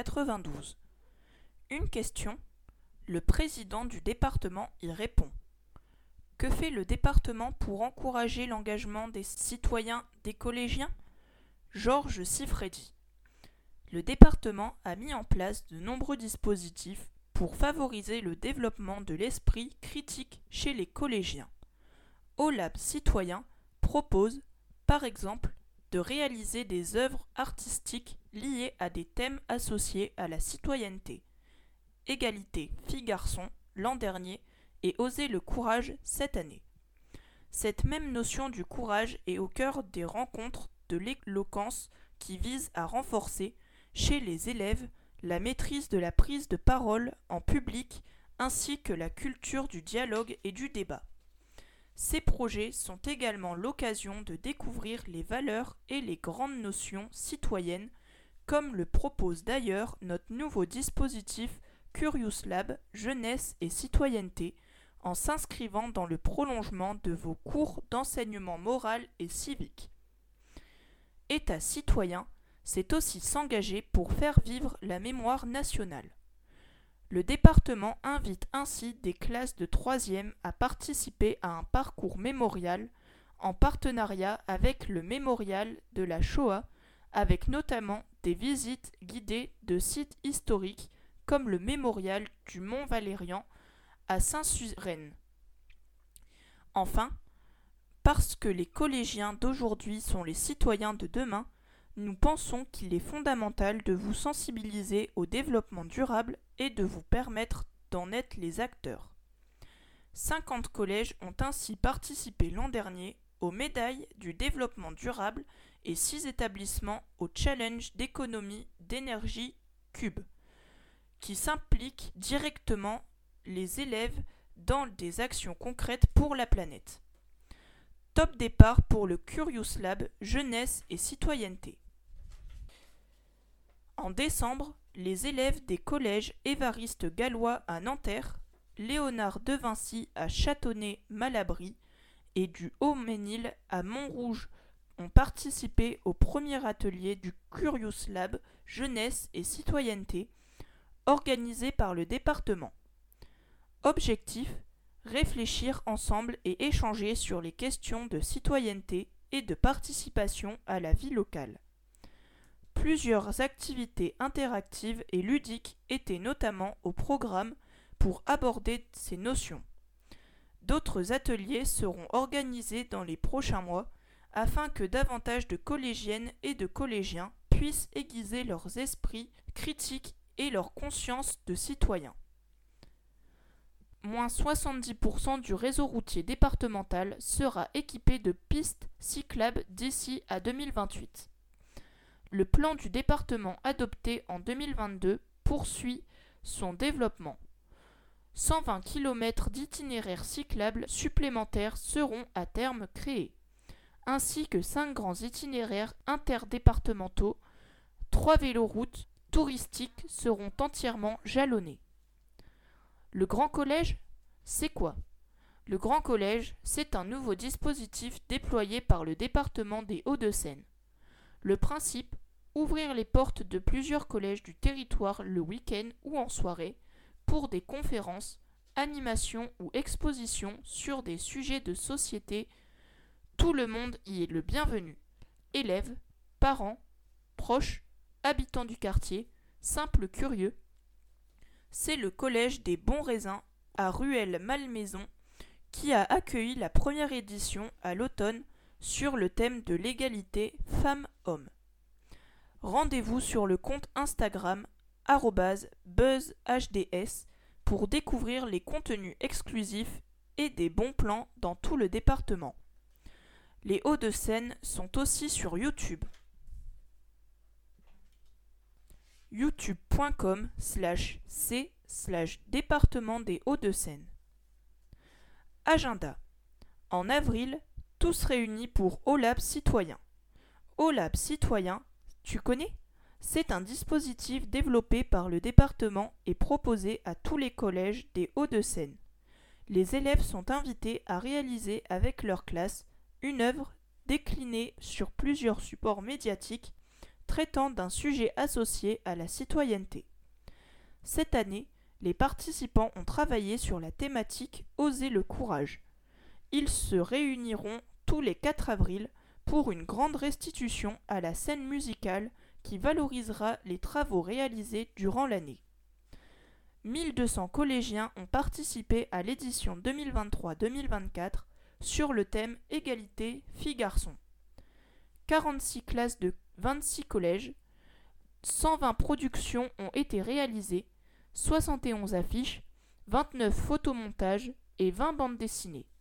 92. Une question, le président du département y répond. Que fait le département pour encourager l'engagement des citoyens des collégiens ? Georges Siffredi. Le département a mis en place de nombreux dispositifs pour favoriser le développement de l'esprit critique chez les collégiens. OLAB Citoyen propose, par exemple, de réaliser des œuvres artistiques liées à des thèmes associés à la citoyenneté. Égalité filles-garçons l'an dernier et Oser le courage cette année. Cette même notion du courage est au cœur des rencontres de l'éloquence qui vise à renforcer chez les élèves la maîtrise de la prise de parole en public ainsi que la culture du dialogue et du débat. Ces projets sont également l'occasion de découvrir les valeurs et les grandes notions citoyennes, comme le propose d'ailleurs notre nouveau dispositif Curious Lab Jeunesse et Citoyenneté, en s'inscrivant dans le prolongement de vos cours d'enseignement moral et civique. État citoyen, c'est aussi s'engager pour faire vivre la mémoire nationale. Le département invite ainsi des classes de 3e à participer à un parcours mémorial en partenariat avec le Mémorial de la Shoah, avec notamment des visites guidées de sites historiques comme le Mémorial du Mont Valérien à Saint-Suzeraine. Enfin, parce que les collégiens d'aujourd'hui sont les citoyens de demain, nous pensons qu'il est fondamental de vous sensibiliser au développement durable et de vous permettre d'en être les acteurs. 50 collèges ont ainsi participé l'an dernier aux médailles du développement durable et 6 établissements au challenge d'économie d'énergie Cube, qui s'impliquent directement les élèves dans des actions concrètes pour la planète. Top départ pour le Curious Lab Jeunesse et Citoyenneté. En décembre, les élèves des collèges Évariste Gallois à Nanterre, Léonard de Vinci à Châtenay-Malabry et du Haut-Ménil à Montrouge ont participé au premier atelier du Curious Lab Jeunesse et Citoyenneté organisé par le département. Objectif : réfléchir ensemble et échanger sur les questions de citoyenneté et de participation à la vie locale. Plusieurs activités interactives et ludiques étaient notamment au programme pour aborder ces notions. D'autres ateliers seront organisés dans les prochains mois afin que davantage de collégiennes et de collégiens puissent aiguiser leurs esprits critiques et leur conscience de citoyens. Moins 70% du réseau routier départemental sera équipé de pistes cyclables d'ici à 2028. Le plan du département adopté en 2022 poursuit son développement. 120 km d'itinéraires cyclables supplémentaires seront à terme créés, ainsi que 5 grands itinéraires interdépartementaux. 3 véloroutes touristiques seront entièrement jalonnés. Le Grand Collège, c'est quoi ? Le Grand Collège, c'est un nouveau dispositif déployé par le département des Hauts-de-Seine. Le principe, ouvrir les portes de plusieurs collèges du territoire le week-end ou en soirée pour des conférences, animations ou expositions sur des sujets de société. Tout le monde y est le bienvenu. Élèves, parents, proches, habitants du quartier, simples curieux. C'est le collège des Bons Raisins à Rueil-Malmaison qui a accueilli la première édition à l'automne sur le thème de l'égalité femmes-hommes. Rendez-vous sur le compte Instagram @buzzhds pour découvrir les contenus exclusifs et des bons plans dans tout le département. Les Hauts-de-Seine sont aussi sur YouTube. youtube.com/c/département des Hauts-de-Seine. Agenda. En avril, tous réunis pour OLAB Citoyen. OLAB Citoyen, tu connais ? C'est un dispositif développé par le département et proposé à tous les collèges des Hauts-de-Seine. Les élèves sont invités à réaliser avec leur classe une œuvre déclinée sur plusieurs supports médiatiques traitant d'un sujet associé à la citoyenneté. Cette année, les participants ont travaillé sur la thématique Oser le courage. Ils se réuniront tous les 4 avril pour une grande restitution à la scène musicale qui valorisera les travaux réalisés durant l'année. 1200 collégiens ont participé à l'édition 2023-2024 sur le thème Égalité filles-garçons. 46 classes de 26 collèges, 120 productions ont été réalisées, 71 affiches, 29 photomontages et 20 bandes dessinées.